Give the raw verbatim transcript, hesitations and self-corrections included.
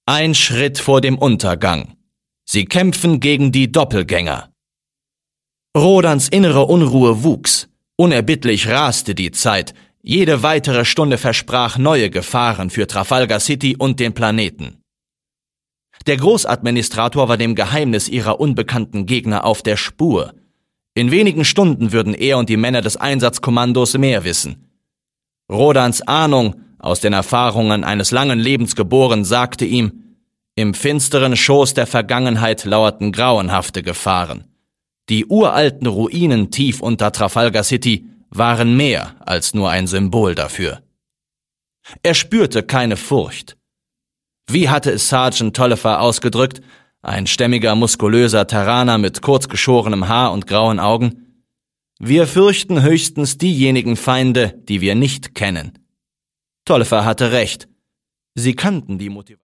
Ein Schritt vor dem Untergang. Sie kämpfen gegen die Doppelgänger. Rodans innere Unruhe wuchs. Unerbittlich raste die Zeit. Jede weitere Stunde versprach neue Gefahren für Trafalgar City und den Planeten. Der Großadministrator war dem Geheimnis ihrer unbekannten Gegner auf der Spur. In wenigen Stunden würden er und die Männer des Einsatzkommandos mehr wissen. Rodans Ahnung, aus den Erfahrungen eines langen Lebens geboren, sagte ihm, im finsteren Schoß der Vergangenheit lauerten grauenhafte Gefahren. Die uralten Ruinen tief unter Trafalgar City waren mehr als nur ein Symbol dafür. Er spürte keine Furcht. Wie hatte es Sergeant Tolliver ausgedrückt, ein stämmiger, muskulöser Terraner mit kurzgeschorenem Haar und grauen Augen? Wir fürchten höchstens diejenigen Feinde, die wir nicht kennen. Tolliver hatte recht. Sie kannten die Motivation.